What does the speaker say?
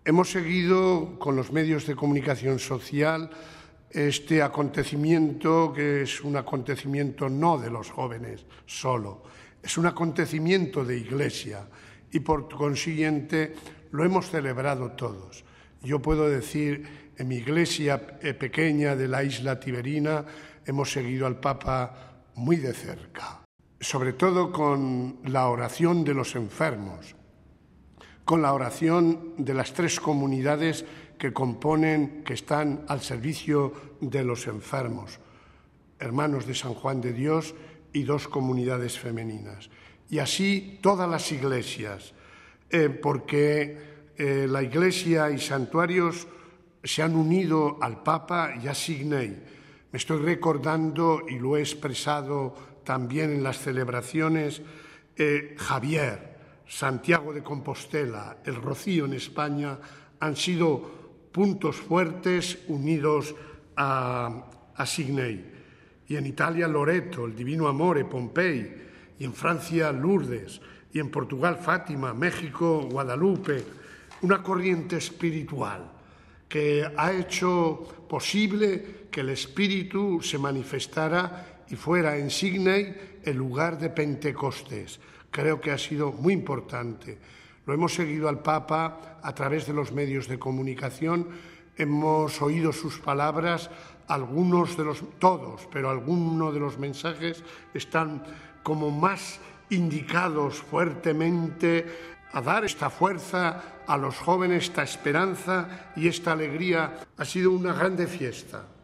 Hemos seguido con los medios de comunicación social este acontecimiento, que es un acontecimiento no de los jóvenes solo, es un acontecimiento de Iglesia y por consiguiente lo hemos celebrado todos. Yo puedo decir, en mi iglesia pequeña de la isla Tiberina hemos seguido al Papa muy de cerca, sobre todo con la oración de los enfermos, con la oración de las tres comunidades que están al servicio de los enfermos, Hermanos de San Juan de Dios y dos comunidades femeninas. Y así todas las iglesias, porque la iglesia y santuarios se han unido al Papa y a Signei. Me estoy recordando, y lo he expresado también en las celebraciones, Javier, Santiago de Compostela, el Rocío en España han sido puntos fuertes unidos a Signei. Y en Italia Loreto, el Divino Amore, Pompey, y en Francia Lourdes, y en Portugal Fátima, México Guadalupe, una corriente espiritual que ha hecho posible que el Espíritu se manifestara y fuera en Signei el lugar de Pentecostés. Creo que ha sido muy importante. Lo hemos seguido al Papa a través de los medios de comunicación, hemos oído sus palabras, todos, pero algunos de los mensajes están como más indicados fuertemente a dar esta fuerza a los jóvenes, esta esperanza y esta alegría. Ha sido una grande fiesta.